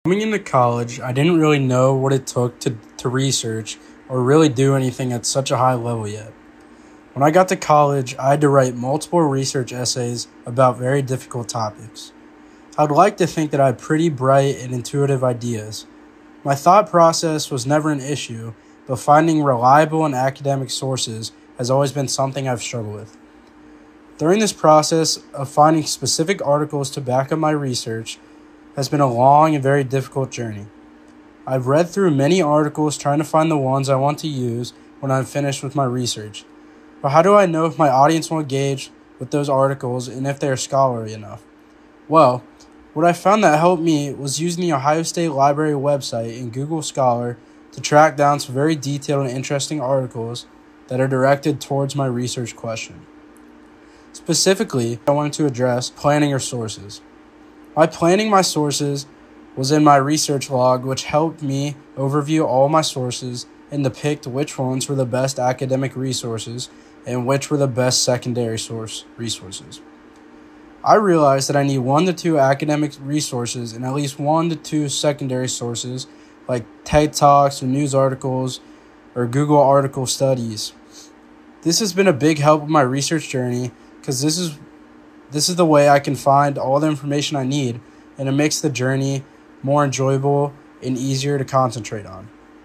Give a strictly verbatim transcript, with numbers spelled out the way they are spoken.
Coming into college, I didn't really know what it took to, to research or really do anything at such a high level yet. When I got to college, I had to write multiple research essays about very difficult topics. I'd like to think that I had pretty bright and intuitive ideas. My thought process was never an issue, but finding reliable and academic sources has always been something I've struggled with. During this process of finding specific articles to back up my research has been a long and very difficult journey. I've read through many articles trying to find the ones I want to use when I'm finished with my research. But how do I know if my audience will engage with those articles and if they are scholarly enough? Well, what I found that helped me was using the Ohio State Library website and Google Scholar to track down some very detailed and interesting articles that are directed towards my research question. Specifically, I wanted to address planning your sources. By planning my sources was in my research log, which helped me overview all my sources and depict which ones were the best academic resources and which were the best secondary source resources. I realized that I need one to two academic resources and at least one to two secondary sources like TED Talks or news articles or Google article studies. This has been a big help in my research journey because this is This is the way I can find all the information I need, and it makes the journey more enjoyable and easier to concentrate on.